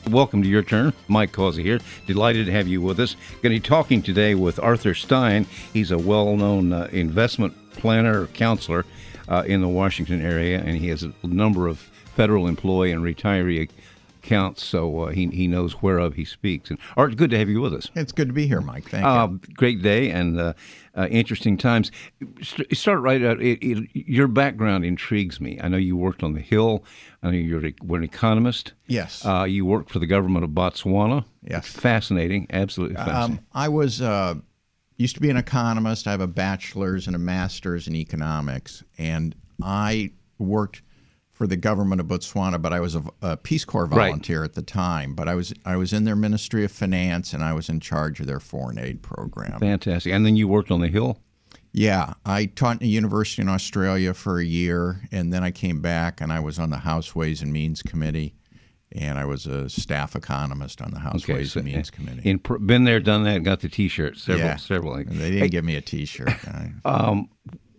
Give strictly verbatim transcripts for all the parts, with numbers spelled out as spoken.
Welcome to Your Turn. Mike Causey here. Delighted to have you with us. Going to be talking today with Arthur Stein. He's a well-known uh, investment planner or counselor uh, in the Washington area, and he has a number of federal employee and retiree accounts, so uh, he he knows whereof he speaks. And Art, good to have you with us. It's good to be here, Mike. Thank uh, you. Great day and uh, uh, interesting times. Start right out. It, it, your background intrigues me. I know you worked on the Hill. I know you're a, were an economist. Yes. Uh, you worked for the government of Botswana. Yes. Fascinating. Absolutely fascinating. Um, I was uh, used to be an economist. I have a bachelor's and a master's in economics, and I worked for the government of Botswana, but I was a, a Peace Corps volunteer right. at the time. But I was I was in their Ministry of Finance, and I was in charge of their foreign aid program. Fantastic. And then you worked on the Hill? Yeah. I taught in a university in Australia for a year, and then I came back, and I was on the House Ways and Means Committee, and I was a staff economist on the House okay, Ways so, and Means Committee. In, been there, done that, got the T-shirt. Several, yeah. several. They didn't hey, give me a T-shirt. um,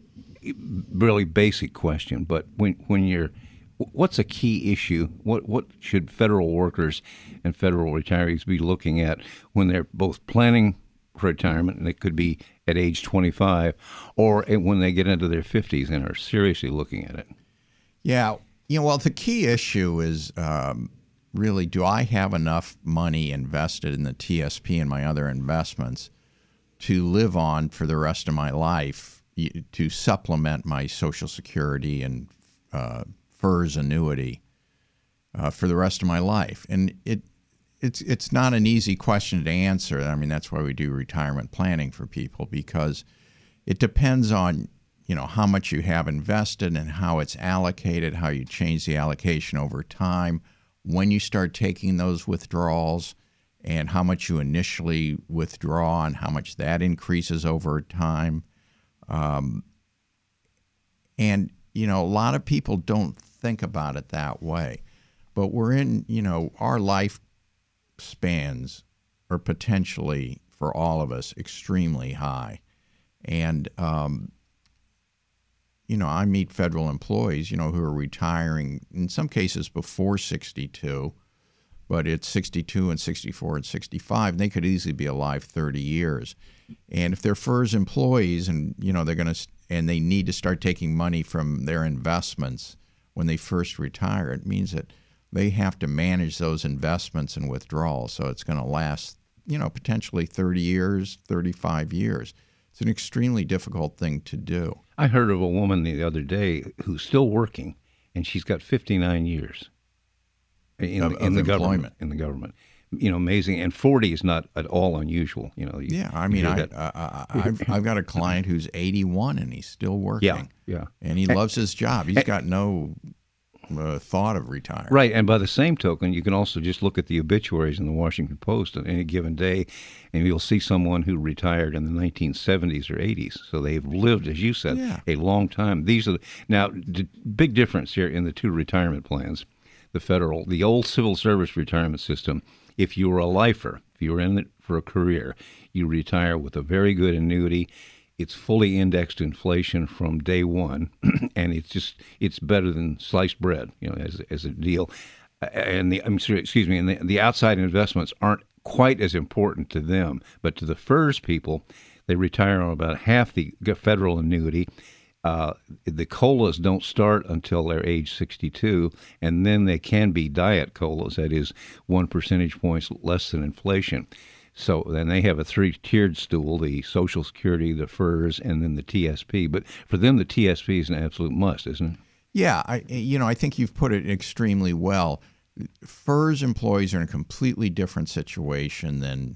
really basic question, but when when you're what's a key issue? What what should federal workers and federal retirees be looking at when they're both planning for retirement, and it could be at age twenty-five, or when they get into their fifties and are seriously looking at it? Yeah, you know, well, the key issue is um, really, do I have enough money invested in the T S P and my other investments to live on for the rest of my life, to supplement my Social Security and uh, F E R S annuity uh, for the rest of my life? And it it's it's not an easy question to answer. I mean, that's why we do retirement planning for people, because it depends on, you know, how much you have invested and how it's allocated, how you change the allocation over time, when you start taking those withdrawals, and how much you initially withdraw and how much that increases over time. Um, and, you know, a lot of people don't think about it that way. But we're in, you know, our life spans are potentially, for all of us, extremely high. And, um, you know, I meet federal employees, you know, who are retiring, in some cases before sixty-two, but it's sixty-two and sixty-four and sixty-five, and they could easily be alive thirty years. And if they're F E R S employees and, you know, they're going to, and they need to start taking money from their investments when they first retire, it means that they have to manage those investments and withdrawals. So it's going to last, you know, potentially thirty years, thirty-five years. It's an extremely difficult thing to do. I heard of a woman the other day who's still working, and she's got fifty-nine years in, of, in of the employment. government. In the government, you know, amazing. And forty is not at all unusual. You know. You, yeah, I mean, I, I, I, I've I've got a client who's eighty-one and he's still working. Yeah, yeah. And he loves his job. He's got no Uh, thought of retiring. Right, and by the same token, you can also just look at the obituaries in the Washington Post on any given day, and you'll see someone who retired in the nineteen seventies or eighties. So they've lived, as you said, yeah. a long time. These are the, now the big difference here in the two retirement plans. The federal, the old civil service retirement system. If you were a lifer, if you were in it for a career, you retire with a very good annuity. It's fully indexed to inflation from day one, and it's just it's better than sliced bread, you know, as as a deal. And the I'm sorry, excuse me, and the, the outside investments aren't quite as important to them, but to the F E R S people, they retire on about half the federal annuity. Uh, the COLAs don't start until they're age sixty-two, and then they can be diet COLAs, that is one percentage points less than inflation. So then they have a three-tiered stool, the Social Security, the F E R S, and then the T S P. But for them, the T S P is an absolute must, isn't it? Yeah, I, you know, I think you've put it extremely well. F E R S employees are in a completely different situation than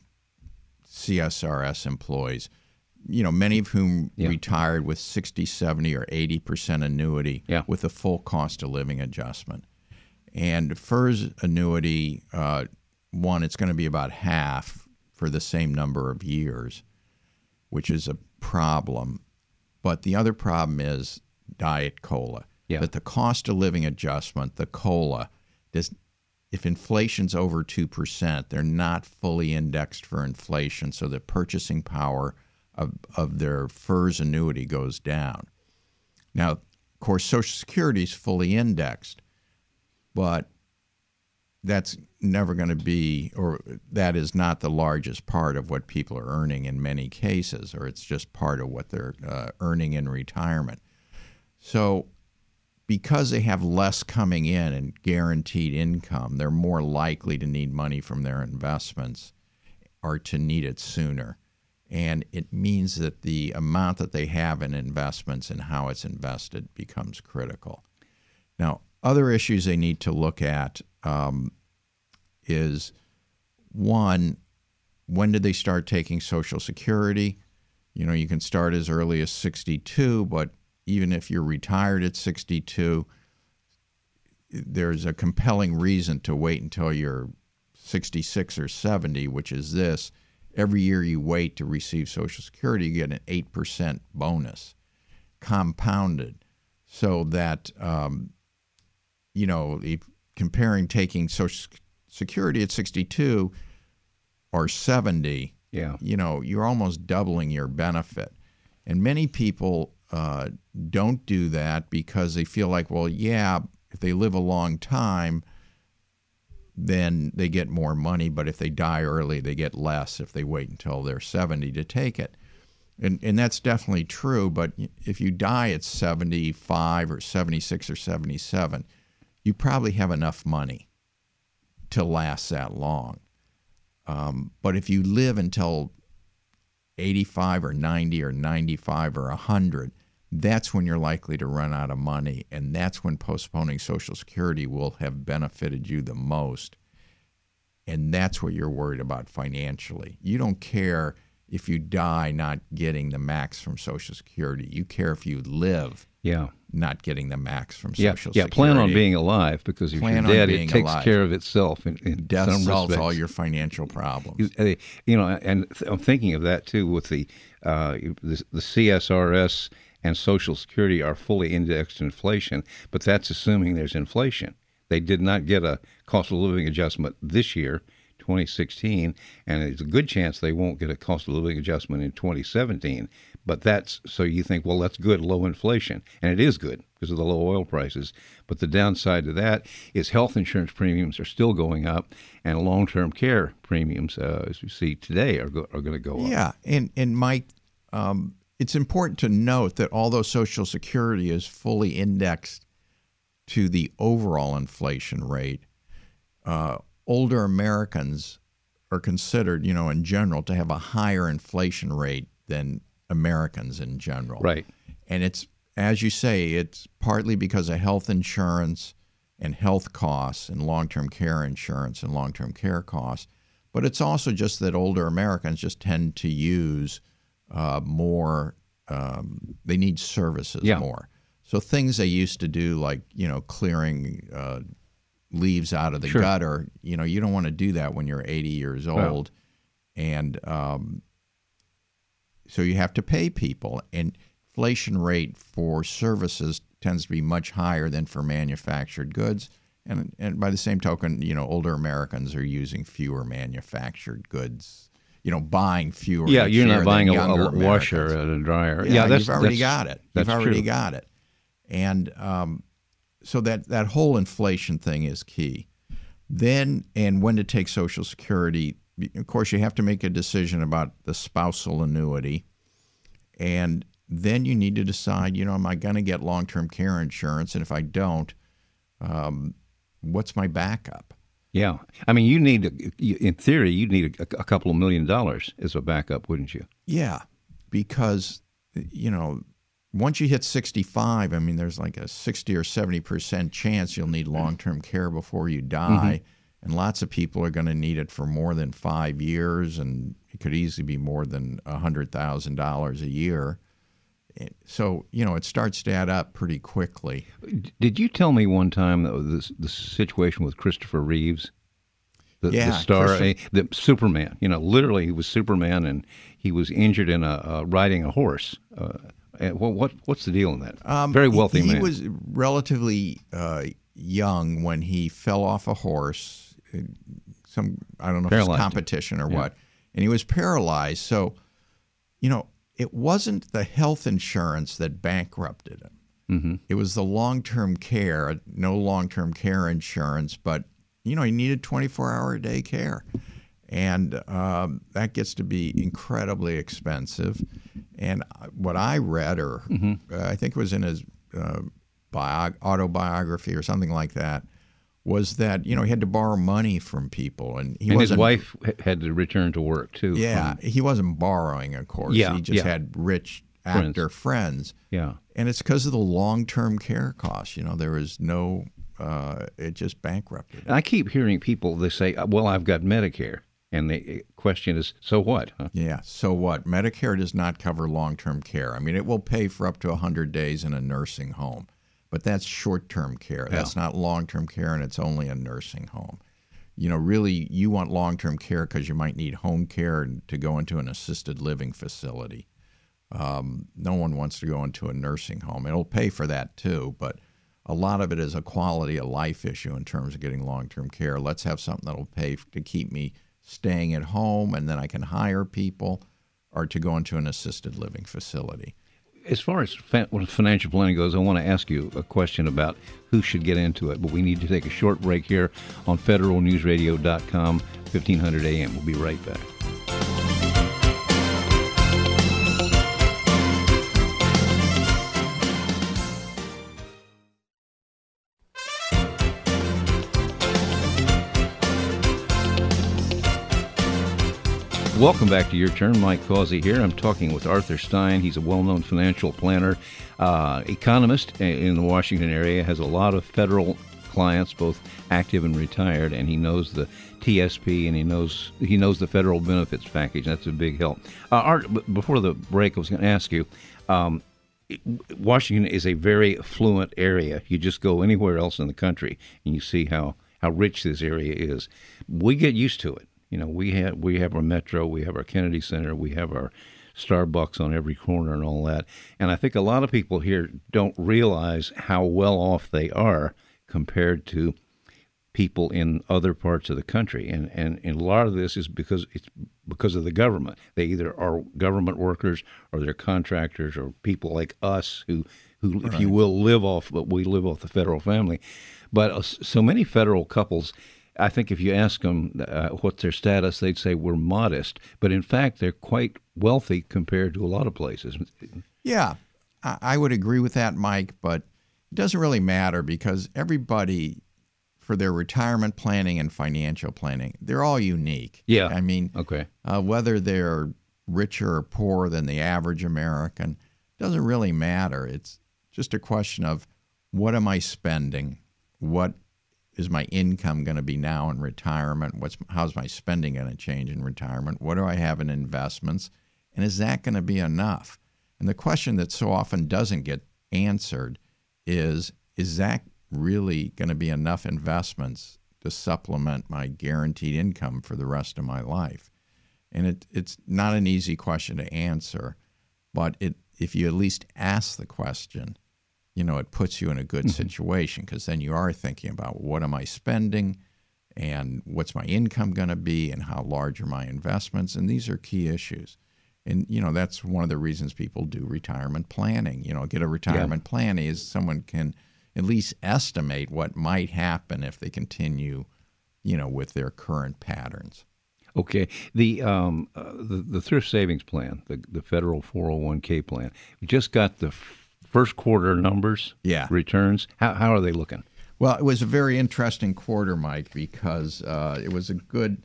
C S R S employees, you know, many of whom yeah. retired with sixty, seventy, or eighty percent annuity yeah. with a full cost of living adjustment. And F E R S annuity, uh, one, it's going to be about half for the same number of years, which is a problem. But the other problem is diet COLA. Yeah. That the cost of living adjustment, the COLA, does, if inflation's over two percent, they're not fully indexed for inflation, so the purchasing power of, of their F E R S annuity goes down. Now, of course, Social Security is fully indexed, but that's never going to be, or that is not the largest part of what people are earning in many cases, or it's just part of what they're uh, earning in retirement. So because they have less coming in and guaranteed income, they're more likely to need money from their investments or to need it sooner. And it means that the amount that they have in investments and how it's invested becomes critical. Now, other issues they need to look at um, is, one, when did they start taking Social Security? You know, you can start as early as sixty-two, but even if you're retired at sixty-two, there's a compelling reason to wait until you're sixty-six or seventy, which is this. Every year you wait to receive Social Security, you get an eight percent bonus, compounded, so that, um, you know, if comparing taking Social Security at sixty-two or seventy, yeah. you know, you're almost doubling your benefit. And many people uh, don't do that because they feel like, well, yeah, if they live a long time, then they get more money, but if they die early, they get less if they wait until they're seventy to take it. And and that's definitely true, but if you die at seventy-five or seventy-six or seventy-seven, you probably have enough money to last that long. Um, but if you live until eighty-five or ninety or ninety-five or one hundred, that's when you're likely to run out of money, and that's when postponing Social Security will have benefited you the most. And that's what you're worried about financially. You don't care if you die not getting the max from Social Security. You care if you live yeah. not getting the max from yeah. Social yeah. Security. Plan on being alive, because if Plan you're dead, being it takes alive. care of itself. In, in Death some solves respects. all your financial problems. You, you know, and th- I'm thinking of that too with the uh, the, the C S R S and Social Security are fully indexed to inflation, but that's assuming there's inflation. They did not get a cost of living adjustment this year, twenty sixteen, and it's a good chance they won't get a cost of living adjustment in twenty seventeen. But that's, so you think, well, that's good, low inflation. And it is good because of the low oil prices. But the downside to that is health insurance premiums are still going up, and long-term care premiums, uh, as you see today, are, go- are going to go up. Yeah, and, and Mike, um, it's important to note that although Social Security is fully indexed to the overall inflation rate, uh, older Americans are considered, you know, in general, to have a higher inflation rate than Americans in general. Right. And it's, as you say, it's partly because of health insurance and health costs and long-term care insurance and long-term care costs. But it's also just that older Americans just tend to use uh, more, um, they need services yeah. more. So things they used to do, like, you know, clearing uh, leaves out of the sure. gutter, you know, you don't want to do that when you're eighty years old. Wow. And um, so you have to pay people. And inflation rate for services tends to be much higher than for manufactured goods. And, and by the same token, you know, older Americans are using fewer manufactured goods, you know, buying fewer. Yeah, each you're year not buying than a, a younger washer Americans. and a dryer. Yeah, Yeah, that's, you've already that's, got it. That's You've already true. got it. And um, so that, that whole inflation thing is key. Then, and when to take Social Security, of course, you have to make a decision about the spousal annuity. And then you need to decide, you know, am I going to get long-term care insurance? And if I don't, um, what's my backup? Yeah. I mean, you need, in theory, you'd need a, a couple of million dollars as a backup, wouldn't you? Yeah, because, you know, once you hit sixty-five, I mean, there's like a sixty or seventy percent chance you'll need long-term care before you die. Mm-hmm. And lots of people are going to need it for more than five years, and it could easily be more than one hundred thousand dollars a year. So, you know, it starts to add up pretty quickly. Did you tell me one time that this the situation with Christopher Reeves, the, yeah, the star, Christopher- uh, the Superman? You know, literally, he was Superman, and he was injured in a uh, riding a horse. Uh, and what, what what's the deal in that? Um, Very wealthy he, man. He was relatively uh, young when he fell off a horse. Some I don't know Paralyzed. if it's competition or Yeah. what, and he was paralyzed. So, you know, it wasn't the health insurance that bankrupted him. Mm-hmm. It was the long-term care, no long-term care insurance, but you know, he needed twenty-four hour a day care. And um, that gets to be incredibly expensive. And what I read, or mm-hmm. uh, I think it was in his uh, bio- autobiography or something like that, was that, you know, he had to borrow money from people. And, he and wasn't, his wife had to return to work, too. Yeah, from, he wasn't borrowing, of course. Yeah, he just yeah. had rich actor friends. friends. Yeah. And it's because of the long-term care costs. You know, there was no, uh, it just bankrupted. And I keep hearing people, they say, well, I've got Medicare. And the question is, so what? Huh? Yeah, so what? Medicare does not cover long-term care. I mean, it will pay for up to one hundred days in a nursing home, but that's short-term care. Yeah. That's not long-term care, and it's only a nursing home. You know, really, you want long-term care because you might need home care to go into an assisted living facility. Um, no one wants to go into a nursing home. It'll pay for that, too, but a lot of it is a quality of life issue in terms of getting long-term care. Let's have something that'll pay to keep me staying at home, and then I can hire people, or to go into an assisted living facility. As far as financial planning goes, I want to ask you a question about who should get into it, but we need to take a short break here on federal news radio dot com, fifteen hundred A M. We'll be right back. Welcome back to Your Turn. Mike Causey here. I'm talking with Arthur Stein. He's a well-known financial planner, uh, economist in the Washington area, has a lot of federal clients, both active and retired, and he knows the T S P and he knows he knows the federal benefits package. That's a big help. Uh, Art, before the break, I was going to ask you, um, Washington is a very affluent area. You just go anywhere else in the country and you see how, how rich this area is. We get used to it. You know, we have we have our Metro, we have our Kennedy Center, we have our Starbucks on every corner and all that. And I think a lot of people here don't realize how well off they are compared to people in other parts of the country. And, and, and a lot of this is because it's because of the government. They either are government workers or they're contractors or people like us who, who right. if you will, live off, but we live off the federal family. But uh, so many federal couples, I think if you ask them uh, what's their status, they'd say we're modest. But in fact, they're quite wealthy compared to a lot of places. Yeah, I would agree with that, Mike. But it doesn't really matter because everybody, for their retirement planning and financial planning, they're all unique. Yeah. I mean, okay. uh, whether they're richer or poorer than the average American doesn't really matter. It's just a question of what am I spending? What is my income going to be now in retirement? What's how's my spending going to change in retirement? What do I have in investments? And is that going to be enough? And the question that so often doesn't get answered is, is that really going to be enough investments to supplement my guaranteed income for the rest of my life? And it, it's not an easy question to answer, but it if you at least ask the question, you know, it puts you in a good mm-hmm. situation because then you are thinking about what am I spending and what's my income going to be and how large are my investments. And these are key issues. And, you know, that's one of the reasons people do retirement planning. You know, get a retirement yeah. plan is someone can at least estimate what might happen if they continue, you know, with their current patterns. Okay. The um uh, the, the thrift savings plan, the, the federal four oh one k plan, we just got the f- first quarter numbers, yeah. returns. How how are they looking? Well, it was a very interesting quarter, Mike, because uh, it was a good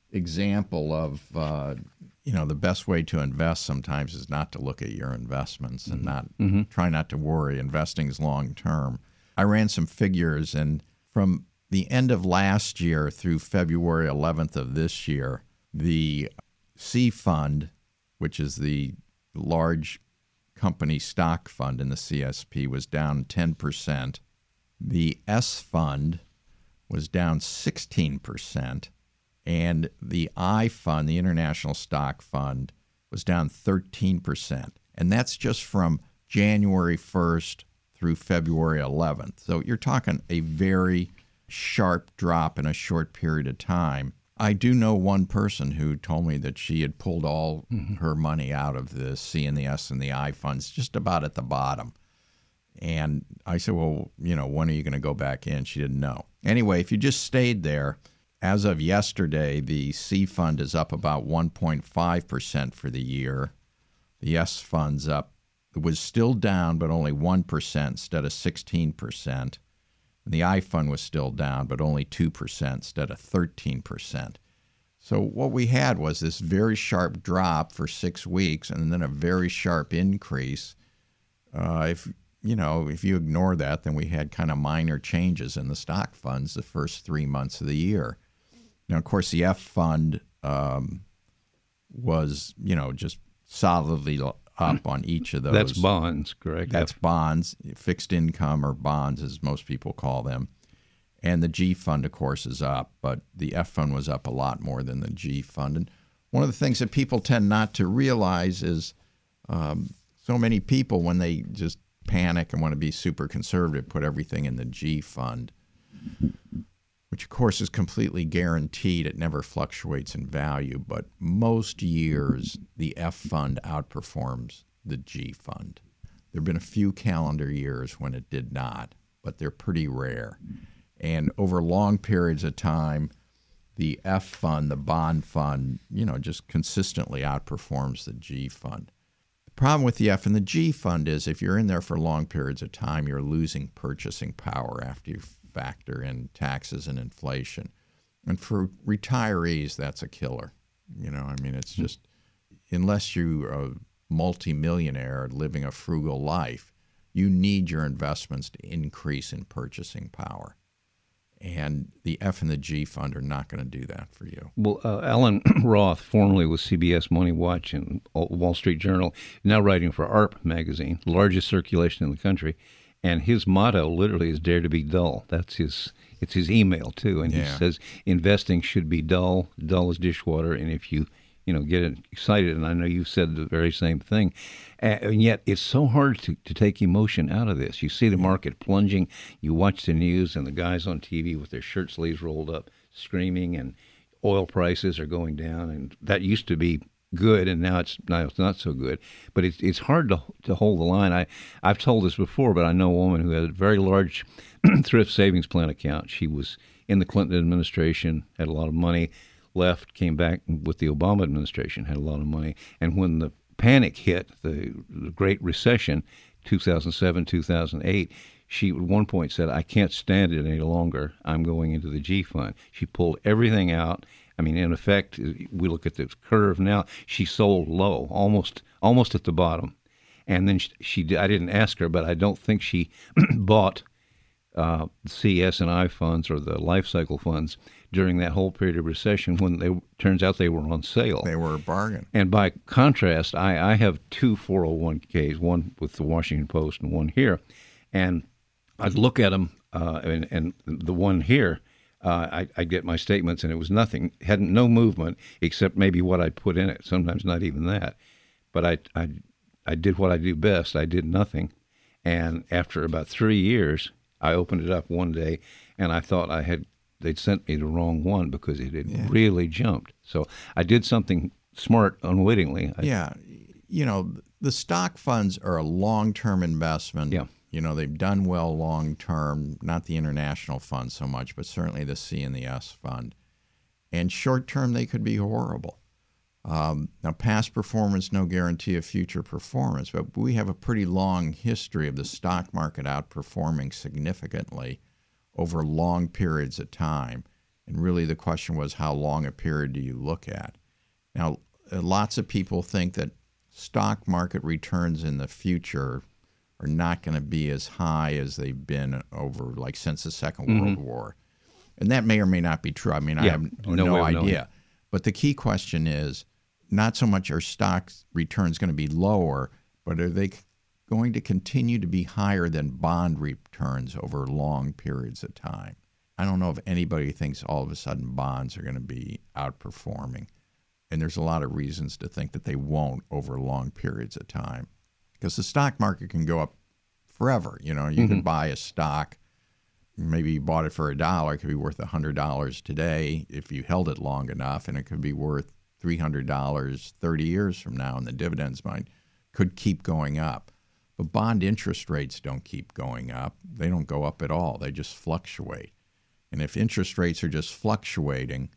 example of, uh, you know, the best way to invest sometimes is not to look at your investments and not mm-hmm. try not to worry. Investing is long term. I ran some figures, and from the end of last year through February eleventh of this year, the C fund, which is the large company stock fund in the C S P, was down ten percent. The S fund was down sixteen percent. And the I fund, the International Stock Fund, was down thirteen percent. And that's just from January first through February eleventh. So you're talking a very sharp drop in a short period of time. I do know one person who told me that she had pulled all mm-hmm. her money out of the C and the S and the I funds just about at the bottom. And I said, well, you know, when are you going to go back in? She didn't know. Anyway, if you just stayed there, as of yesterday, the C fund is up about one point five percent for the year. The S fund's up. It was still down, but only one percent instead of sixteen percent. And the I fund was still down, but only two percent instead of thirteen percent. So what we had was this very sharp drop for six weeks and then a very sharp increase. Uh, if you know, if you ignore that, then we had kind of minor changes in the stock funds the first three months of the year. Now, of course, the F fund um, was, you know, just solidly up on each of those. That's bonds, correct? That's F- bonds, fixed income or bonds, as most people call them. And the G fund, of course, is up, but the F fund was up a lot more than the G fund. And one of the things that people tend not to realize is um, so many people, when they just panic and want to be super conservative, put everything in the G fund, which of course is completely guaranteed. It never fluctuates in value, but most years the F fund outperforms the G fund. There have been a few calendar years when it did not, but they're pretty rare. And over long periods of time, the F fund, the bond fund, you know, just consistently outperforms the G fund. The problem with the F and the G fund is if you're in there for long periods of time, you're losing purchasing power after you factor in taxes and inflation. And for retirees, that's a killer. You know, I mean, it's just, unless you're a multimillionaire living a frugal life, you need your investments to increase in purchasing power. And the F and the G fund are not going to do that for you. Well, uh, Alan Roth, formerly with C B S Money Watch and Wall Street Journal, now writing for A R P magazine, largest circulation in the country, and his motto literally is "Dare to be dull." That's his. It's his email too, and Yeah. he says investing should be dull, dull as dishwater. And if you, you know, get excited, and I know you said the very same thing, and yet it's so hard to, to take emotion out of this. You see the market plunging, you watch the news, and the guys on T V with their shirt sleeves rolled up, screaming, and oil prices are going down, and that used to be good, and now it's now it's not so good. But it's it's hard to to hold the line. I I've told this before, but I know a woman who had a very large thrift savings plan account. She was in the Clinton administration, had a lot of money, left, came back with the Obama administration, had a lot of money, and when the panic hit, the, the Great Recession, two thousand seven, two thousand eight, she at one point said, "I can't stand it any longer. I'm going into the G fund." She pulled everything out. I mean, in effect, we look at the curve now. She sold low, almost almost at the bottom, and then she, she I didn't ask her, but I don't think she bought uh, C S and I funds or the life cycle funds during that whole period of recession when they turns out they were on sale. They were a bargain. And by contrast, I, I have two four oh one k's, one with the Washington Post and one here, and I'd look at them, uh, and, and the one here. Uh, I, I get my statements, and it was nothing, hadn't no movement except maybe what I put in it. Sometimes not even that. But I, I, I did what I do best. I did nothing, and after about three years, I opened it up one day, and I thought I had they'd sent me the wrong one because it had Yeah. really jumped. So I did something smart unwittingly. I, Yeah. You know, the stock funds are a long-term investment. Yeah. You know, they've done well long-term, not the international fund so much, but certainly the C and the S fund. And short-term, they could be horrible. Um, now, past performance, no guarantee of future performance, but we have a pretty long history of the stock market outperforming significantly over long periods of time. And really the question was, how long a period do you look at? Now, uh, lots of people think that stock market returns in the future are not going to be as high as they've been over, like, since the Second Mhm. World War. And that may or may not be true. I mean, I Yeah, have no no, way of knowing. idea. But the key question is not so much are stock returns going to be lower, but are they going to continue to be higher than bond returns over long periods of time? I don't know if anybody thinks all of a sudden bonds are going to be outperforming. And there's a lot of reasons to think that they won't over long periods of time. Because the stock market can go up forever. You know, you Mhm. can buy a stock, maybe you bought it for a dollar, it could be worth one hundred dollars today if you held it long enough, and it could be worth three hundred dollars thirty years from now, and the dividends might could keep going up. But bond interest rates don't keep going up. They don't go up at all. They just fluctuate. And if interest rates are just fluctuating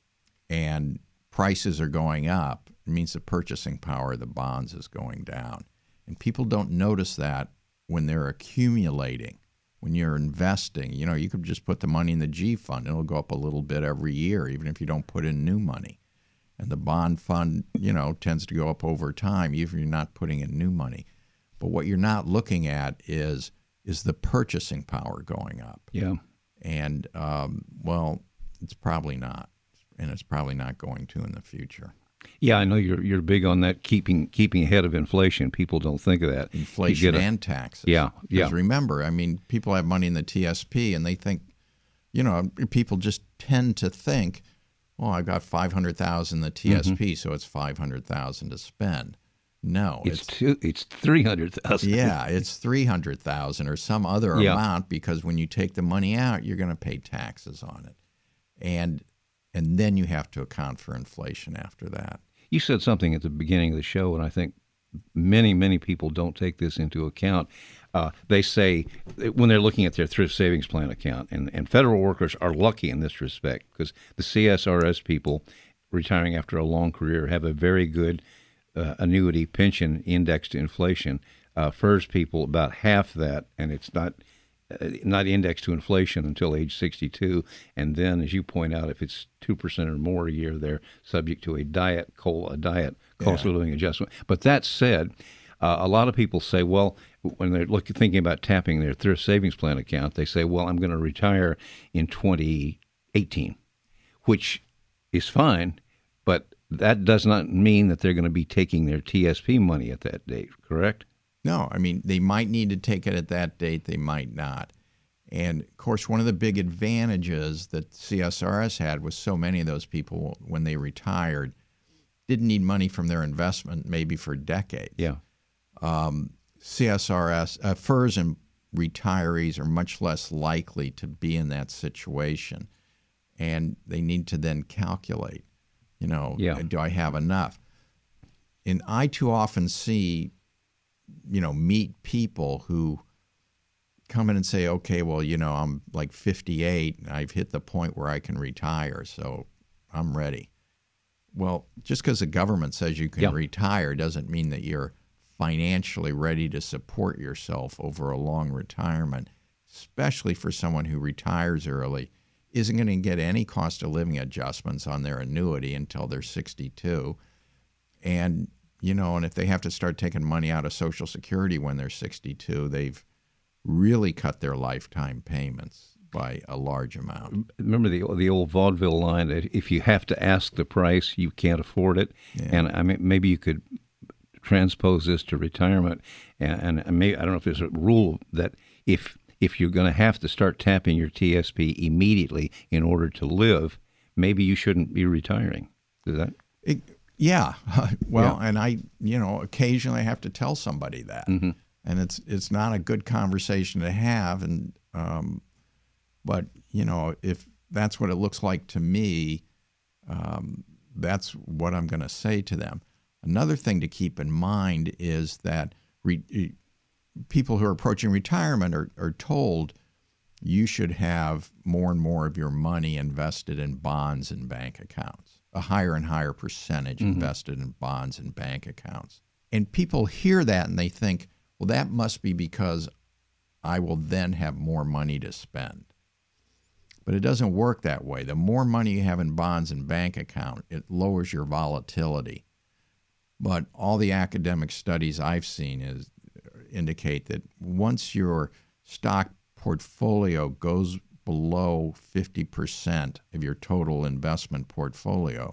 and prices are going up, it means the purchasing power of the bonds is going down. And people don't notice that when they're accumulating. When you're investing, you know, you could just put the money in the G fund. It'll go up a little bit every year, even if you don't put in new money. And the bond fund, you know, tends to go up over time, even if you're not putting in new money. But what you're not looking at is is the purchasing power going up. Yeah. And, um, well, it's probably not. And it's probably not going to in the future. Yeah, I know you're you're big on that, keeping keeping ahead of inflation. People don't think of that. Inflation a, and taxes. Yeah, yeah. Because remember, I mean, people have money in the T S P, and they think, you know, people just tend to think, oh, I got five hundred thousand dollars in the T S P, mm-hmm. so it's five hundred thousand dollars to spend. No, it's it's, two, it's three hundred thousand dollars. Yeah, it's three hundred thousand dollars or some other yeah. amount, because when you take the money out, you're going to pay taxes on it, and and then you have to account for inflation after that. You said something at the beginning of the show, and I think many, many people don't take this into account. Uh, they say when they're looking at their thrift savings plan account, and, and federal workers are lucky in this respect, because the C S R S people retiring after a long career have a very good uh, annuity pension indexed to inflation. Uh, F E R S people, about half that, and it's not uh, not indexed to inflation until age sixty-two. And then, as you point out, if it's two percent or more a year, they're subject to a diet COLA, a diet cost of living adjustment. But that said, uh, a lot of people say, well, when they're looking, thinking about tapping their thrift savings plan account, they say, well, I'm going to retire in twenty eighteen, which is fine, but that does not mean that they're going to be taking their T S P money at that date, correct? No, I mean, they might need to take it at that date, they might not. And, of course, one of the big advantages that C S R S had was so many of those people, when they retired, didn't need money from their investment maybe for decades. Yeah. Um, C S R S, uh, F E R S and retirees are much less likely to be in that situation. And they need to then calculate, you know, yeah. do I have enough? And I too often see, you know, meet people who come in and say, okay, well, you know, I'm like fifty-eight, and I've hit the point where I can retire, so I'm ready. Well, just because the government says you can yeah. retire doesn't mean that you're financially ready to support yourself over a long retirement, especially for someone who retires early, isn't going to get any cost of living adjustments on their annuity until they're sixty-two. And, you know, and if they have to start taking money out of Social Security when they're sixty-two, they've really cut their lifetime payments by a large amount. Remember the the old vaudeville line that if you have to ask the price, you can't afford it. Yeah. And I mean, maybe you could transpose this to retirement, and, and maybe I don't know if there's a rule that if if you're going to have to start tapping your T S P immediately in order to live, maybe you shouldn't be retiring. Is that? It, yeah. Well, yeah. and I, you know, occasionally I have to tell somebody that. Mm-hmm. And it's it's not a good conversation to have, and um, but you know, if that's what it looks like to me, um, that's what I'm going to say to them. Another thing to keep in mind is that re- people who are approaching retirement are, are told you should have more and more of your money invested in bonds and bank accounts, a higher and higher percentage mm-hmm. invested in bonds and bank accounts. And people hear that and they think, well, that must be because I will then have more money to spend. But it doesn't work that way. The more money you have in bonds and bank account, it lowers your volatility. But all the academic studies I've seen is indicate that once your stock portfolio goes below fifty percent of your total investment portfolio,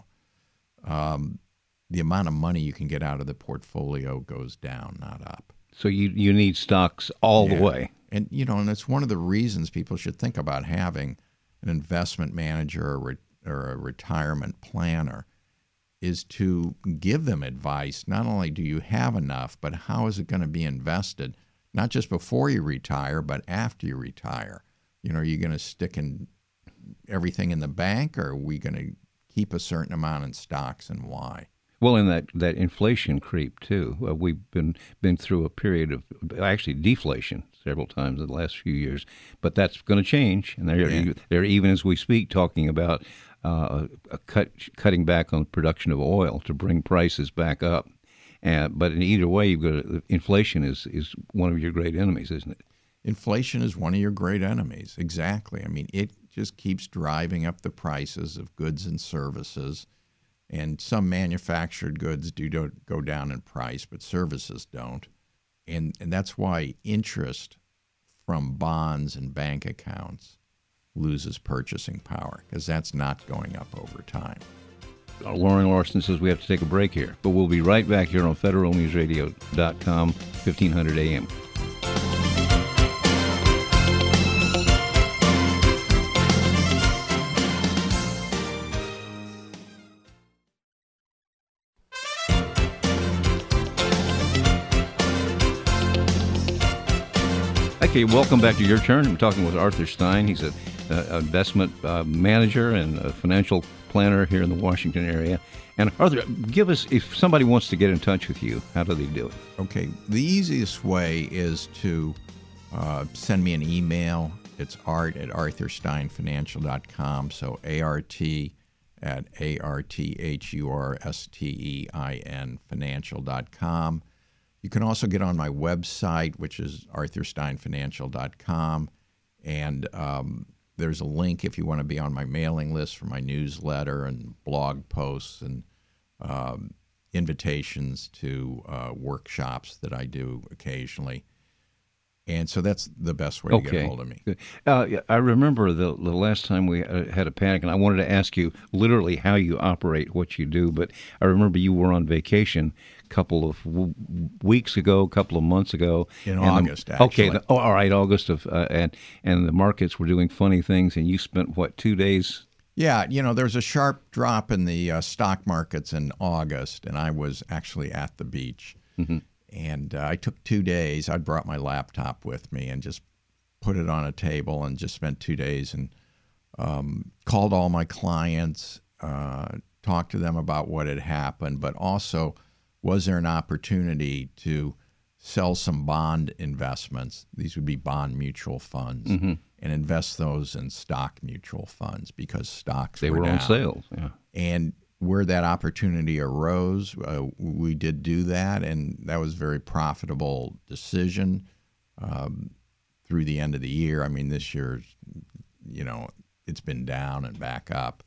um, the amount of money you can get out of the portfolio goes down, not up. So you you need stocks all yeah. the way. And, you know, and it's one of the reasons people should think about having an investment manager or, re- or a retirement planner, is to give them advice. Not only do you have enough, but how is it going to be invested, not just before you retire, but after you retire? You know, are you going to stick in everything in the bank, or are we going to keep a certain amount in stocks, and why? Well, and that, that inflation creep too. Uh, we've been been through a period of actually deflation several times in the last few years, but that's going to change. And they're Yeah. they're even as we speak talking about uh, a cut cutting back on production of oil to bring prices back up. Uh, but in either way, you've got to, inflation is is one of your great enemies, isn't it? Inflation is one of your great enemies. Exactly. I mean, it just keeps driving up the prices of goods and services. And some manufactured goods do don't go down in price, but services don't. And, and that's why interest from bonds and bank accounts loses purchasing power, because that's not going up over time. Uh, Lauren Larson says we have to take a break here, but we'll be right back here on federal news radio dot com, fifteen hundred A M. Okay, welcome back to Your Turn. I'm talking with Arthur Stein. He's an uh, investment uh, manager and a financial planner here in the Washington area. And Arthur, give us, if somebody wants to get in touch with you, how do they do it? Okay, the easiest way is to uh, send me an email. It's art at arthur stein financial dot com. So A R T at A R T H U R S T E I N financial dot com. You can also get on my website, which is arthur stein financial dot com. And um, there's a link if you want to be on my mailing list for my newsletter and blog posts and um, invitations to uh, workshops that I do occasionally. And so that's the best way Okay. to get a hold of me. Good. Uh, yeah, I remember the, the last time we uh, had a panic, and I wanted to ask you literally how you operate, what you do. But I remember you were on vacation a couple of w- weeks ago, a couple of months ago. In and August, the, actually. Okay. The, oh, all right, August of, uh, and and the markets were doing funny things, and you spent what two days? Yeah, you know, there's a sharp drop in the uh, stock markets in August, and I was actually at the beach. Mm-hmm. And uh, I took two days. I brought my laptop with me and just put it on a table and just spent two days and um, called all my clients, uh, talked to them about what had happened, but also was there an opportunity to sell some bond investments? These would be bond mutual funds, Mm-hmm. and invest those in stock mutual funds because stocks They were, were on down. sale. Yeah. And where that opportunity arose, uh, we did do that, and that was a very profitable decision um, through the end of the year. I mean, this year, you know, it's been down and back up,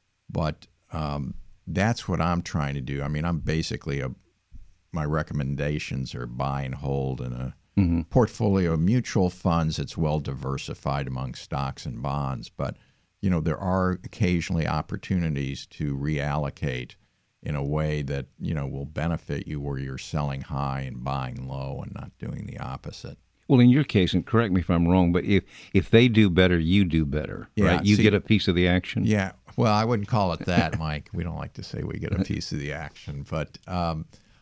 but um, that's what I'm trying to do. I mean, I'm basically a my recommendations are buy and hold in a mm-hmm. portfolio of mutual funds that's well diversified among stocks and bonds, but you know, there are occasionally opportunities to reallocate in a way that, you know, will benefit you where you're selling high and buying low and not doing the opposite. Well, in your case, and correct me if I'm wrong, but if if they do better, you do better, Yeah, right? You see- get a piece of the action. Yeah, well, I wouldn't call it that, Mike. We don't like to say we get a piece of the action, but um,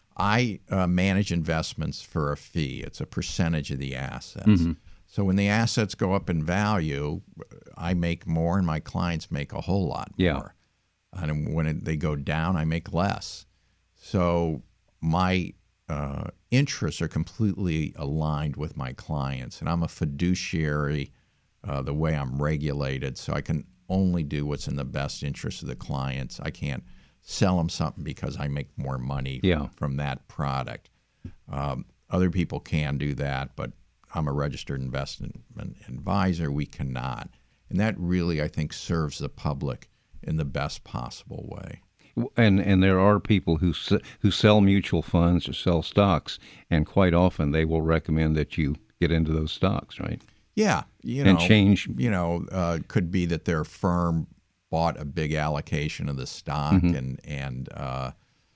I uh, manage investments for a fee. It's a percentage of the assets. Mm-hmm. So when the assets go up in value, I make more and my clients make a whole lot Yeah. more. And when it, they go down, I make less. So my uh, interests are completely aligned with my clients. And I'm a fiduciary uh, the way I'm regulated. So I can only do what's in the best interest of the clients. I can't sell them something because I make more money Yeah. from that product. Um, other people can do that, but I'm a registered investment advisor. We cannot. And that really, I think, serves the public in the best possible way. And and there are people who s- who sell mutual funds or sell stocks, and quite often they will recommend that you get into those stocks, right? Yeah. You know, And change. You know, uh, could be that their firm bought a big allocation of the stock Mm-hmm. and, and uh,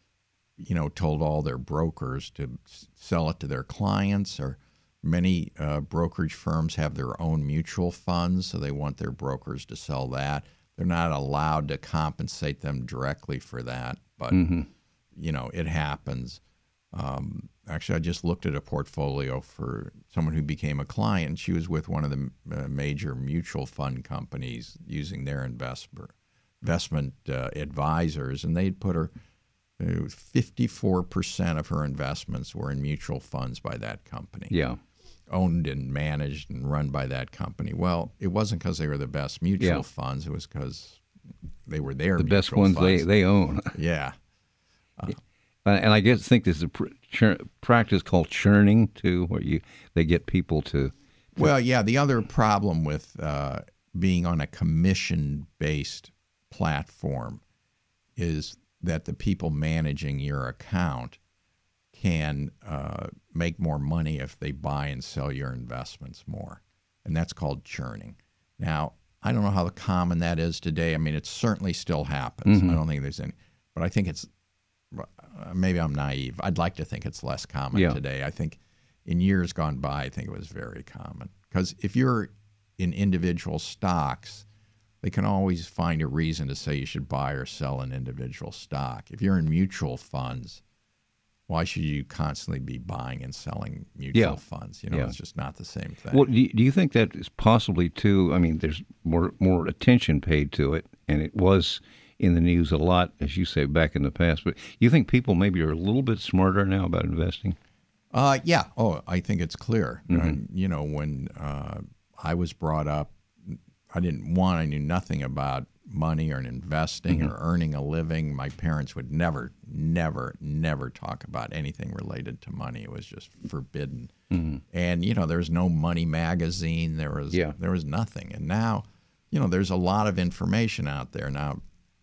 you know, told all their brokers to s- sell it to their clients, or many uh, brokerage firms have their own mutual funds, so they want their brokers to sell that. They're not allowed to compensate them directly for that, but Mm-hmm. you know, it happens. Um, actually, I just looked at a portfolio for someone who became a client. She was with one of the uh, major mutual fund companies using their investment investment uh, advisors, and they'd put her fifty-four percent of her investments were in mutual funds by that company. Yeah. Owned and managed and run by that company. Well, it wasn't because they were the best mutual Yeah. funds. It was because they were their The mutual best ones funds. they, they own. Yeah. Uh, and I guess think there's a pr- chur- practice called churning too, where you they get people to. Well, yeah. The other problem with uh, being on a commission-based platform is that the people managing your account can uh, make more money if they buy and sell your investments more, and that's called churning. Now, I don't know how common that is today. I mean, it certainly still happens. Mm-hmm. I don't think there's any, but I think it's maybe I'm naive. I'd like to think it's less common Yeah. today. I think in years gone by, I think it was very common because if you're in individual stocks, they can always find a reason to say you should buy or sell an individual stock. If you're in mutual funds, why should you constantly be buying and selling mutual Yeah. funds? You know, Yeah. it's just not the same thing. Well, do you, do you think that is possibly too? I mean, there's more more attention paid to it, and it was in the news a lot, as you say, back in the past. But you think people maybe are a little bit smarter now about investing? Uh, yeah. Oh, I think it's clear. Mm-hmm. Uh, you know, when uh, I was brought up, I didn't want, I knew nothing about money or investing Mm-hmm. or earning a living. My parents would never, never, never talk about anything related to money. It was just forbidden. Mm-hmm. And, you know, there was no money magazine. There was, Yeah. there was nothing. And now, you know, there's a lot of information out there. Now,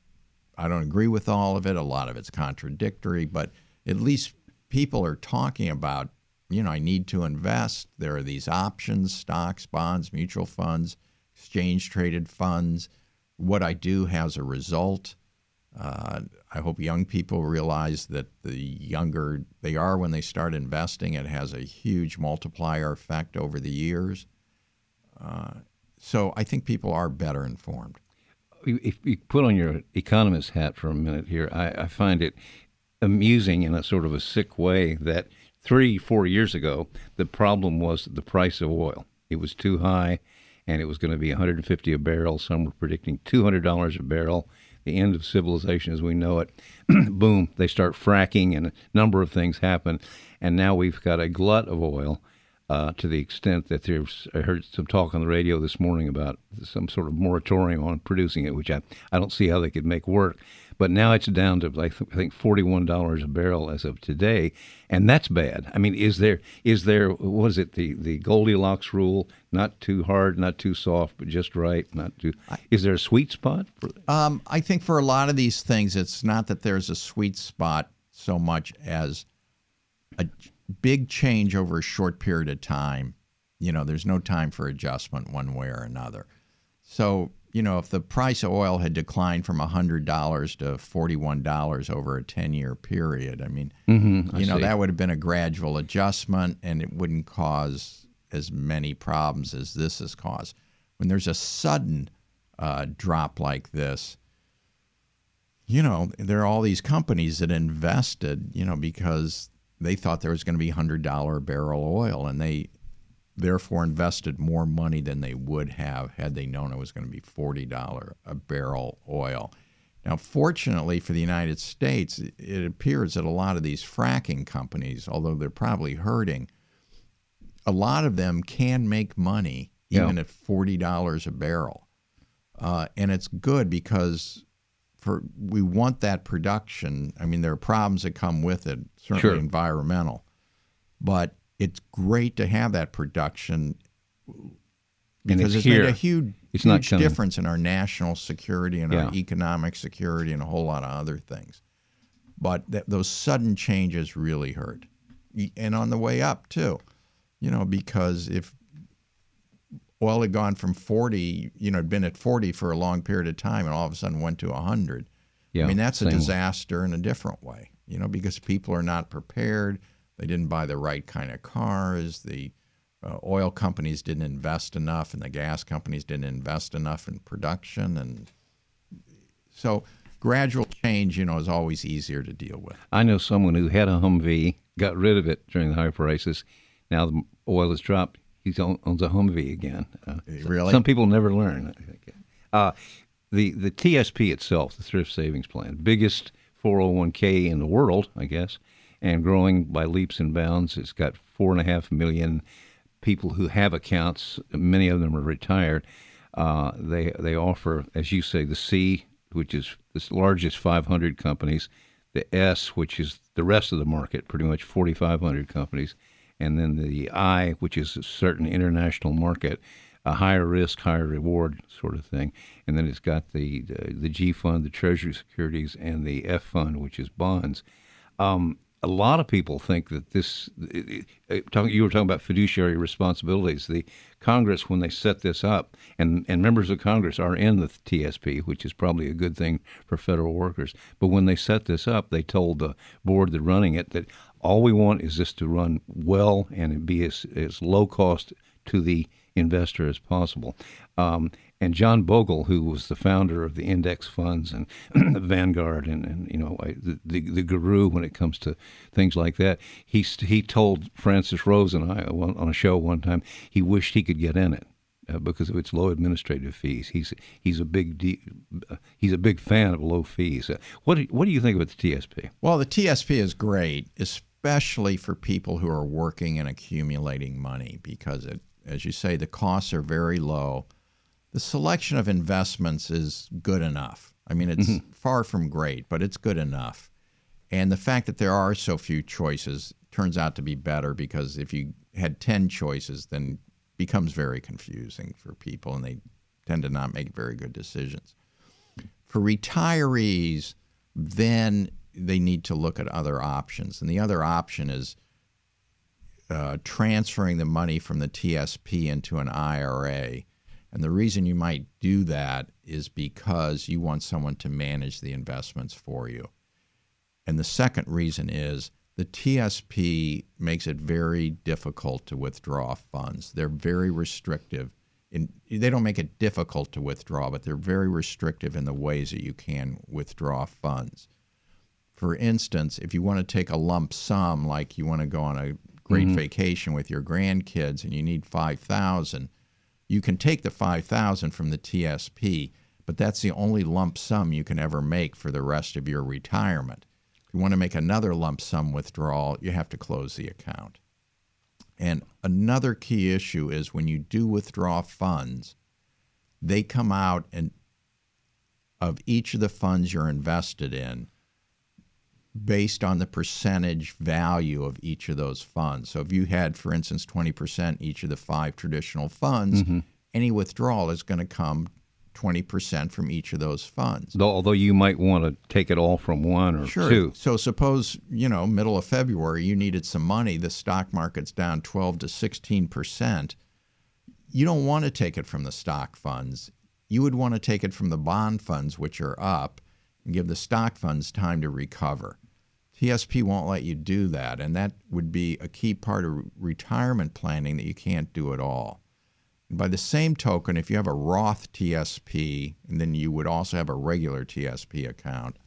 I don't agree with all of it. A lot of it's contradictory, but at least people are talking about, you know, I need to invest. There are these options, stocks, bonds, mutual funds, exchange traded funds. What I do has a result. Uh, I hope young people realize that the younger they are when they start investing, it has a huge multiplier effect over the years. Uh, so I think people are better informed. If you put on your economist hat for a minute here, I, I find it amusing in a sort of a sick way that three, four years ago, the problem was the price of oil. It was too high, and it was going to be one hundred fifty a barrel. Some were predicting two hundred dollars a barrel. The end of civilization as we know it. Boom, they start fracking, and a number of things happen. And now we've got a glut of oil. Uh, to the extent that there's, I heard some talk on the radio this morning about some sort of moratorium on producing it, which I, I don't see how they could make work. But now it's down to, I think, forty-one dollars a barrel as of today, and that's bad. I mean, is there, is there, what is it, the, the Goldilocks rule, not too hard, not too soft, but just right, not too, is there a sweet spot? For, Um, I think for a lot of these things, it's not that there's a sweet spot so much as a big change over a short period of time. You know, there's no time for adjustment one way or another. So, you know, if the price of oil had declined from one hundred dollars to forty-one dollars over a ten-year period, I mean, mm-hmm, I you know, see. that would have been a gradual adjustment, and it wouldn't cause as many problems as this has caused. When there's a sudden uh, drop like this, you know, there are all these companies that invested, you know, because they thought there was going to be one hundred dollars a barrel oil, and they therefore invested more money than they would have had they known it was going to be forty dollars a barrel oil. Now, fortunately for the United States, it appears that a lot of these fracking companies, although they're probably hurting, a lot of them can make money even Yeah. at forty dollars a barrel. Uh, and it's good because for we want that production. I mean, there are problems that come with it, certainly Sure. environmental, but it's great to have that production because it's it's, made here. a huge, It's not huge coming. difference in our national security and our Yeah. economic security and a whole lot of other things. But th- those sudden changes really hurt. Y- And on the way up, too, you know, because if oil had gone from forty, you know, had been at forty for a long period of time and all of a sudden went to one hundred, Yeah, I mean, that's a same way. disaster in a different way, you know, because people are not prepared. They didn't buy the right kind of cars. The uh, oil companies didn't invest enough, and the gas companies didn't invest enough in production. And so gradual change, you know, is always easier to deal with. I know someone who had a Humvee, got rid of it during the high prices. Now the oil has dropped. He own- owns a Humvee again. Uh, Really? Some people never learn. I think. Uh, the the T S P itself, the Thrift Savings Plan, biggest four oh one k in the world, I guess, and growing by leaps and bounds. It's got four and a half million people who have accounts. Many of them are retired. Uh, they they offer, as you say, the C, which is the largest five hundred companies, the S, which is the rest of the market, pretty much forty-five hundred companies, and then the I, which is a certain international market, a higher risk, higher reward sort of thing. And then it's got the the, the G fund, the Treasury securities, and the F fund, which is bonds. Um, a lot of people think that this, it, it, talking, you were talking about fiduciary responsibilities. The Congress, when they set this up, and, and members of Congress are in the T S P, which is probably a good thing for federal workers. But when they set this up, they told the board that's running it that all we want is this to run well and be as, as low cost to the investor as possible. Um, and John Bogle, who was the founder of the index funds and the Vanguard and, and you know the, the the guru when it comes to things like that, he he told Francis Rose and I on a show one time he wished he could get in it uh, because of its low administrative fees. He's he's a big de- he's a big fan of low fees. Uh, what do, what do you think about the T S P? Well, the T S P is great, especially for people who are working and accumulating money because it, as you say, the costs are very low. The selection of investments is good enough. I mean, it's mm-hmm. far from great, but it's good enough. And the fact that there are so few choices turns out to be better because if you had ten choices, then it becomes very confusing for people, and they tend to not make very good decisions. For retirees, then they need to look at other options. And the other option is uh, transferring the money from the T S P into an I R A. And the reason you might do that is because you want someone to manage the investments for you. And the second reason is the T S P makes it very difficult to withdraw funds. They're very restrictive. In, they don't make it difficult to withdraw, but they're very restrictive in the ways that you can withdraw funds. For instance, if you want to take a lump sum, like you want to go on a great mm-hmm. vacation with your grandkids and you need five thousand dollars, you can take the five thousand dollars from the T S P, but that's the only lump sum you can ever make for the rest of your retirement. If you want to make another lump sum withdrawal, you have to close the account. And another key issue is when you do withdraw funds, they come out and of each of the funds you're invested in based on the percentage value of each of those funds. So if you had, for instance, twenty percent each of the five traditional funds, mm-hmm. any withdrawal is going to come twenty percent from each of those funds. Although you might want to take it all from one or sure. two. So suppose, you know, middle of February, you needed some money, the stock market's down twelve to sixteen percent. You don't want to take it from the stock funds. You would want to take it from the bond funds, which are up, and give the stock funds time to recover. T S P won't let you do that, and that would be a key part of retirement planning that you can't do at all. By the same token, if you have a Roth T S P, and then you would also have a regular T S P account,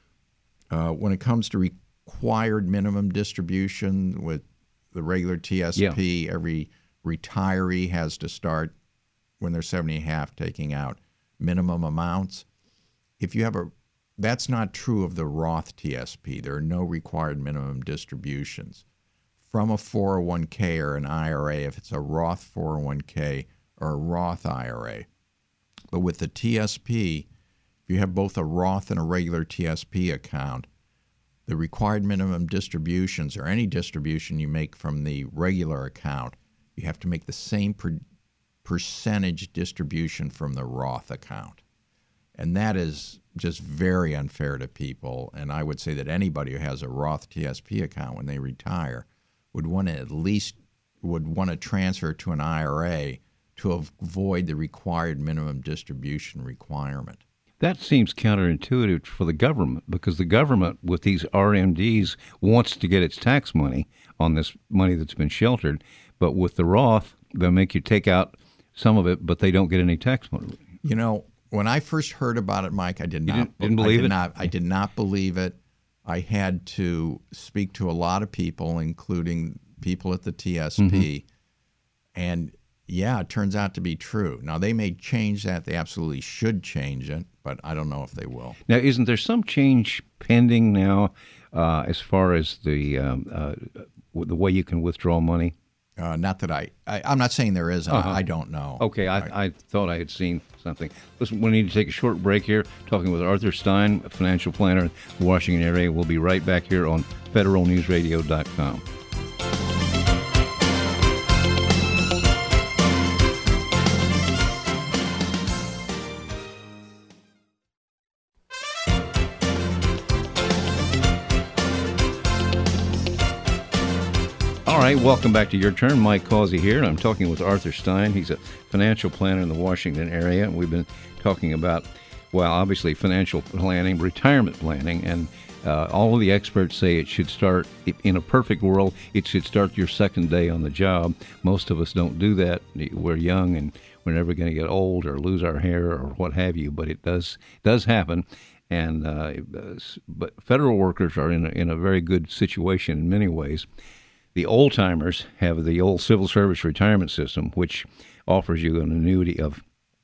uh, when it comes to required minimum distribution with the regular T S P, yeah. every retiree has to start when they're seventy and a half taking out minimum amounts. If you have a That's not true of the Roth T S P. There are no required minimum distributions from a four oh one k or an I R A if it's a Roth four oh one k or a Roth I R A. But with the T S P, if you have both a Roth and a regular T S P account, the required minimum distributions or any distribution you make from the regular account, you have to make the same per- percentage distribution from the Roth account. And that is just very unfair to people. And I would say that anybody who has a Roth T S P account when they retire would want to at least would want to transfer to an I R A to avoid the required minimum distribution requirement. That seems counterintuitive for the government because the government with these R M Ds wants to get its tax money on this money that's been sheltered. But with the Roth, they'll make you take out some of it, but they don't get any tax money. You know, when I first heard about it, Mike, I did not didn't, didn't believe I did it. Not, I did not believe it. I had to speak to a lot of people, including people at the T S P, mm-hmm. and yeah, it turns out to be true. Now they may change that; they absolutely should change it. but I don't know if they will. Now, isn't there some change pending now uh, as far as the um, uh, the way you can withdraw money? Uh, not that I, I, I'm not saying there is. Uh-huh. I, I don't know. Okay, I, I thought I had seen something. Listen, we need to take a short break here, talking with Arthur Stein, a financial planner in the Washington area. We'll be right back here on federal news radio dot com. All right, welcome back to Your Turn. Mike Causey here, and I'm talking with Arthur Stein. He's a financial planner in the Washington area, and we've been talking about, well, obviously financial planning, retirement planning, and uh, all of the experts say it should start, in a perfect world, it should start your second day on the job. Most of us don't do that. We're young, and we're never going to get old or lose our hair or what have you, but it does does happen. And uh, but federal workers are in a, in a very good situation in many ways. The old-timers have the old civil service retirement system, which offers you an annuity of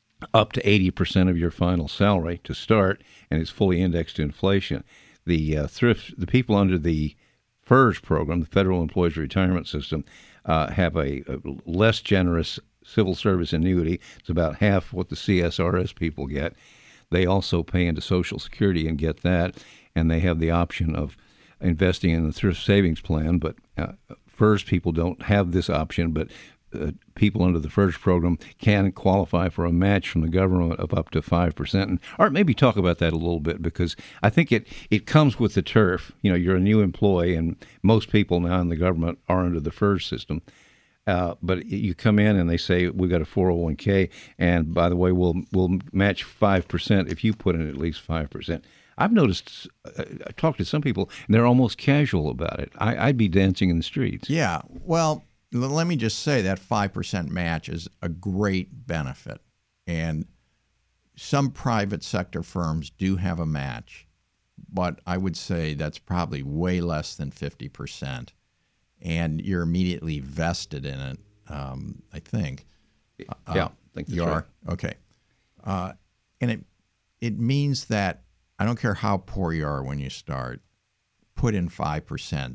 up to eighty percent of your final salary to start, and it's fully indexed to inflation. The uh, thrift, the people under the FERS program, the Federal Employees Retirement System, uh, have a, a less generous civil service annuity. It's about half what the C S R S people get. They also pay into Social Security and get that, and they have the option of investing in the thrift savings plan, but uh, FERS people don't have this option, but uh, people under the FERS program can qualify for a match from the government of up to five percent. And Art, maybe talk about that a little bit, because I think it, it comes with the turf. You know, you're a new employee, and most people now in the government are under the FERS system. Uh, but you come in and they say, we've got a four oh one k, and by the way, we'll we'll match five percent if you put in at least five percent. I've noticed, uh, I talked to some people, and they're almost casual about it. I, I'd be dancing in the streets. Yeah. Well, l- let me just say that five percent match is a great benefit. And some private sector firms do have a match, but I would say that's probably way less than fifty percent. And you're immediately vested in it, um, I think. Yeah, uh, I think that's you right. are? Okay. Uh, and it it means that I don't care how poor you are when you start, put in five percent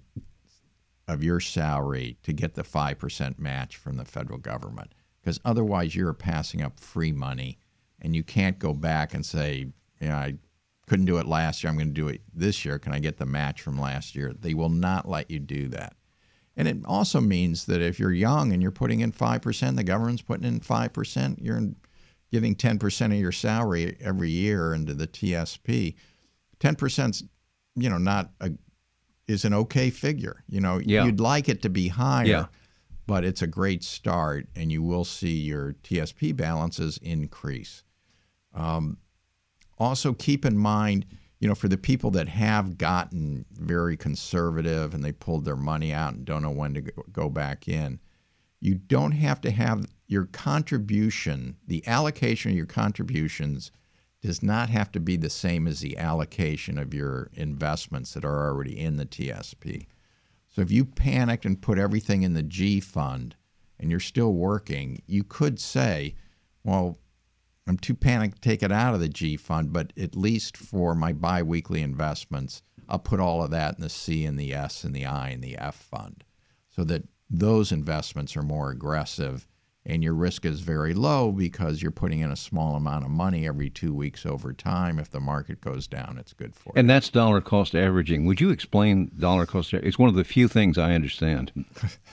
of your salary to get the five percent match from the federal government, because otherwise you're passing up free money, and you can't go back and say, you know, I couldn't do it last year, I'm going to do it this year. Can I get the match from last year? They will not let you do that. And it also means that if you're young and you're putting in five percent, the government's putting in five percent, you're in giving ten percent of your salary every year into the T S P. ten percent's, you know, not a, is an okay figure. You know, Yeah. you'd like it to be higher, Yeah. but it's a great start, and you will see your T S P balances increase. Um, also, keep in mind, you know, for the people that have gotten very conservative and they pulled their money out and don't know when to go, go back in, you don't have to have your contribution, the allocation of your contributions does not have to be the same as the allocation of your investments that are already in the T S P. So if you panicked and put everything in the G fund and you're still working, you could say, well, I'm too panicked to take it out of the G fund, but at least for my biweekly investments, I'll put all of that in the C and the S and the I and the F fund, so that those investments are more aggressive and your risk is very low because you're putting in a small amount of money every two weeks over time. If the market goes down, it's good for you. And that's dollar cost averaging. Would you explain dollar cost averaging? It's one of the few things I understand.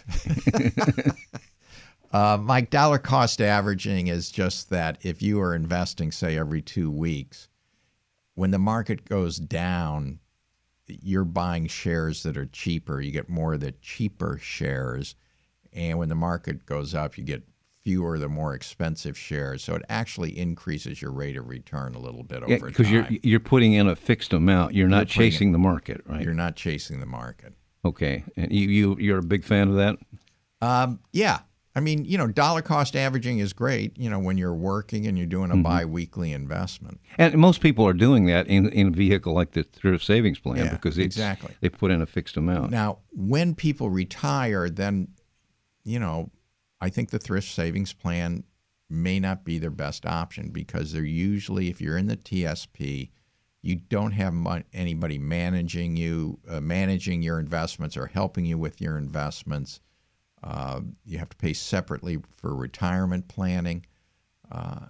Uh, Mike, dollar cost averaging is just that if you are investing, say, every two weeks, when the market goes down, you're buying shares that are cheaper. You get more of the cheaper shares. And when the market goes up, you get fewer of the more expensive shares. So it actually increases your rate of return a little bit over Yeah, time. because you're you're putting in a fixed amount. You're not You're putting chasing the market, right? You're not chasing the market. Okay. And you, you, you're a big fan of that? Um, yeah. I mean, you know, dollar cost averaging is great, you know, when you're working and you're doing a Mm-hmm. biweekly investment. And most people are doing that in, in a vehicle like the thrift savings plan Yeah, because it's, exactly. they put in a fixed amount. Now, when people retire, then, you know, I think the thrift savings plan may not be their best option because they're usually, if you're in the T S P, you don't have mon- anybody managing you, uh, managing your investments or helping you with your investments. Uh, you have to pay separately for retirement planning. Uh,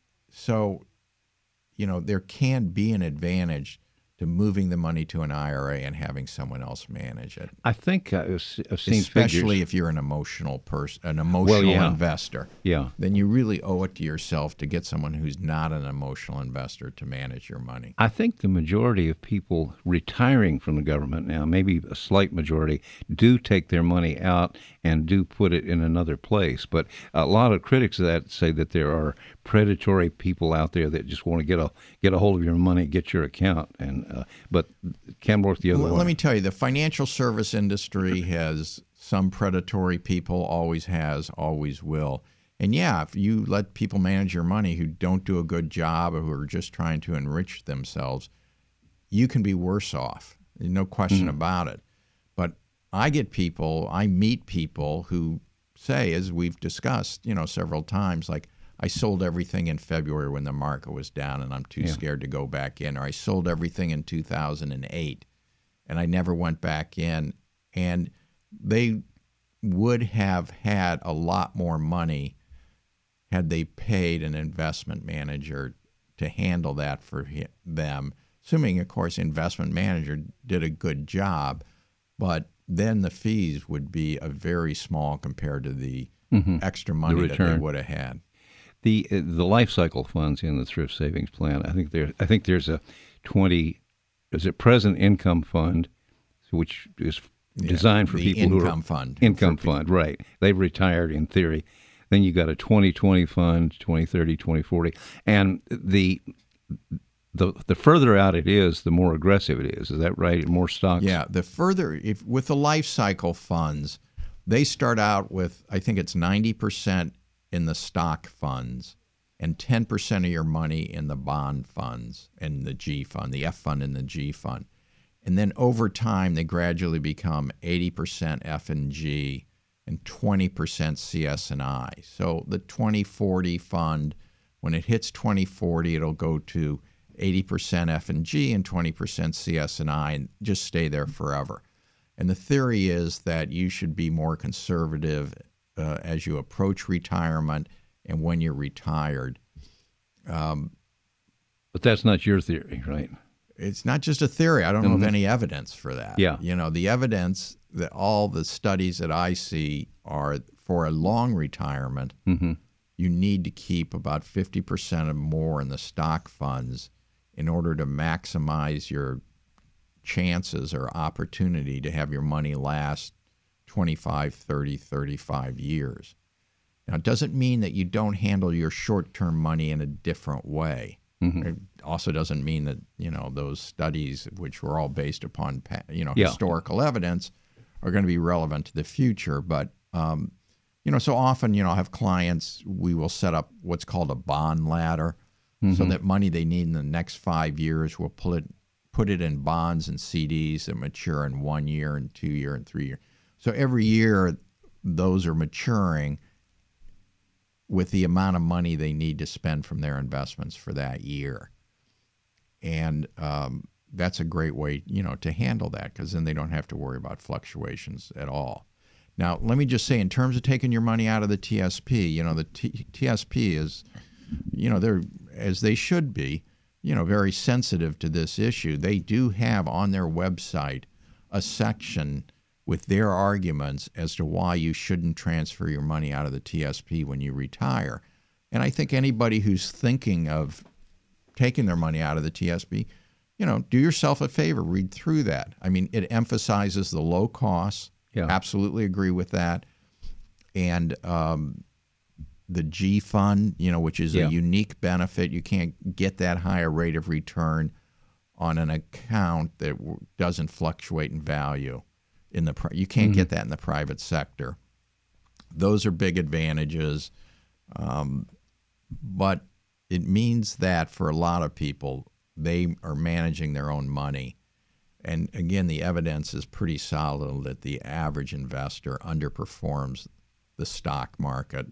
so, you know, there can be an advantage to moving the money to an I R A and having someone else manage it. I think I've, s- I've seen Especially figures. if you're an emotional person, an emotional yeah. investor. Yeah. Then you really owe it to yourself to get someone who's not an emotional investor to manage your money. I think the majority of people retiring from the government now, maybe a slight majority, do take their money out and do put it in another place. But a lot of critics of that say that there are predatory people out there that just want to get a get a hold of your money, get your account, and uh, but it can work the other Well, way. let me tell you, the financial service industry has some predatory people, always has, always will. And yeah, if you let people manage your money who don't do a good job or who are just trying to enrich themselves, you can be worse off. No question Mm. about it. But I get people, I meet people who say, as we've discussed, you know, several times, like, I sold everything in February when the market was down and I'm too Yeah. scared to go back in. Or I sold everything in two thousand eight and I never went back in. And they would have had a lot more money had they paid an investment manager to handle that for hi- them, assuming, of course, investment manager did a good job, but then the fees would be a very small compared to the Mhm. extra money that they return. would have had. The uh, the life cycle funds in the thrift savings plan. I think there. I think there's a twenty. Is it present income fund, which is designed for the people who are income fund. income For pe- fund, right? They've retired in theory. Then you got a twenty twenty fund, twenty thirty, twenty forty, and the the the further out it is, the more aggressive it is. Is that right? More stocks. Yeah, the further, if with the life cycle funds, they start out with, I think it's ninety percent in the stock funds and ten percent of your money in the bond funds and the G fund, the F fund and the G fund. And then over time, they gradually become eighty percent F and G and twenty percent C S and I. So the twenty forty fund, when it hits twenty forty, it'll go to eighty percent F and G and twenty percent C S and I and just stay there forever. And the theory is that you should be more conservative uh, as you approach retirement and when you're retired. Um, But that's not your theory, right? It's not just a theory. I don't know Mhm. of any evidence for that. Yeah. You know, the evidence that all the studies that I see are for a long retirement, Mm-hmm. you need to keep about fifty percent or more in the stock funds in order to maximize your chances or opportunity to have your money last twenty-five, thirty, thirty-five years. Now, it doesn't mean that you don't handle your short-term money in a different way. Mm-hmm. It also doesn't mean that, you know, those studies, which were all based upon, pa- you know, Yeah. historical evidence, are going to be relevant to the future. But, um, you know, so often, you know, I have clients, we will set up what's called a bond ladder so that money they need in the next five years, we'll pull it, put it in bonds and C Ds that mature in one year and two year and three year. So every year those are maturing with the amount of money they need to spend from their investments for that year. And um, that's a great way, you know, to handle that because then they don't have to worry about fluctuations at all. Now, let me just say, in terms of taking your money out of the T S P, you know, the T- TSP is, you know, they're, as they should be, you know, very sensitive to this issue. They do have on their website a section with their arguments as to why you shouldn't transfer your money out of the T S P when you retire. And I think anybody who's thinking of taking their money out of the T S P, you know, do yourself a favor, read through that. I mean, it emphasizes the low costs. Yeah. Absolutely agree with that. And um, the G fund, you know, which is Yeah. a unique benefit. You can't get that higher rate of return on an account that w- doesn't fluctuate in value. In the pri- you can't get that in the private sector. Those are big advantages, um, but it means that for a lot of people, they are managing their own money. And again, the evidence is pretty solid that the average investor underperforms the stock market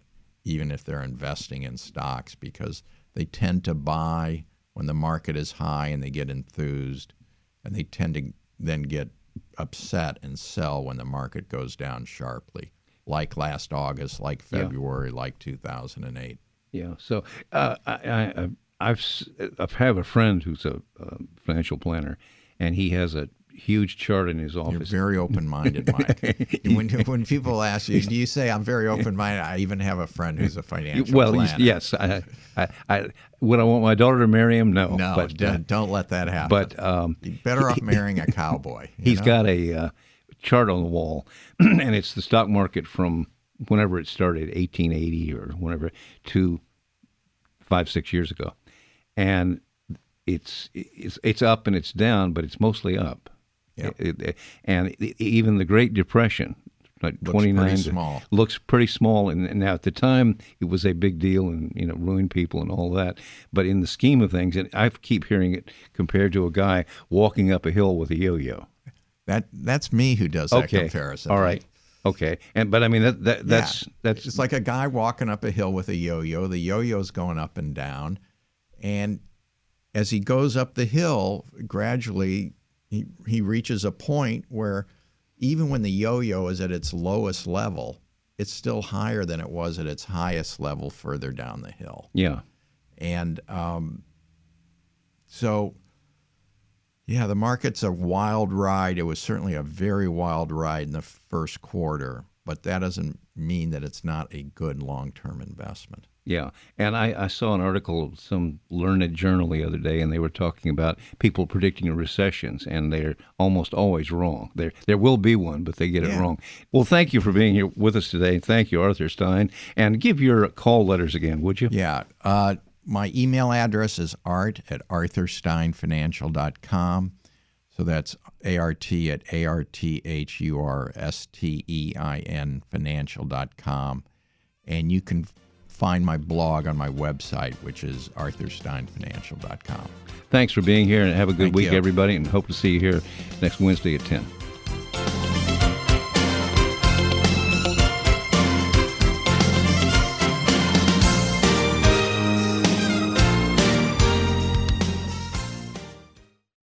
even if they're investing in stocks, because they tend to buy when the market is high and they get enthused, and they tend to then get upset and sell when the market goes down sharply, like last August, like February, yeah. like two thousand eight. Yeah. So uh, I, I, I've I've have a friend who's a uh, financial planner, and he has a huge chart in his office. You're very open-minded, Mike. when when people ask you, do you say I'm very open-minded? I even have a friend who's a financial well, planner. Well, yes. I, I, I, would I want my daughter to marry him? No. No, but, don't, uh, don't let that happen. But um, you're better off marrying a cowboy. He's know? got a uh, chart on the wall, and it's the stock market from whenever it started, eighteen eighty or whenever, to five, six years ago. And it's it's it's up and it's down, but it's mostly up. Yep. It, it, and it, even the Great Depression, like looks twenty-nine, pretty small. looks pretty small. And, and now at the time, it was a big deal and, you know, ruined people and all that. But in the scheme of things, and I keep hearing it compared to a guy walking up a hill with a yo-yo. That that's me who does that okay. comparison. All right. Okay. And but I mean that, that that's yeah. that's it's like a guy walking up a hill with a yo-yo. The yo-yo's going up and down, and as he goes up the hill, gradually he he reaches a point where even when the yo-yo is at its lowest level, it's still higher than it was at its highest level further down the hill. Yeah. And um, so, yeah, the market's a wild ride. It was certainly a very wild ride in the first quarter, but that doesn't mean that it's not a good long-term investment. Yeah, and I, I saw an article of some learned journal the other day, and they were talking about people predicting recessions, and they're almost always wrong. There there will be one, but they get yeah. it wrong. Well, thank you for being here with us today. Thank you, Arthur Stein. And give your call letters again, would you? Yeah. Uh, my email address is art at arthur stein financial dot com. So that's A-R-T at A R T H U R S T E I N financial dot com. And you can find my blog on my website, which is arthur stein financial dot com. Thanks for being here, and have a good Thank week, you. everybody, and hope to see you here next Wednesday at ten.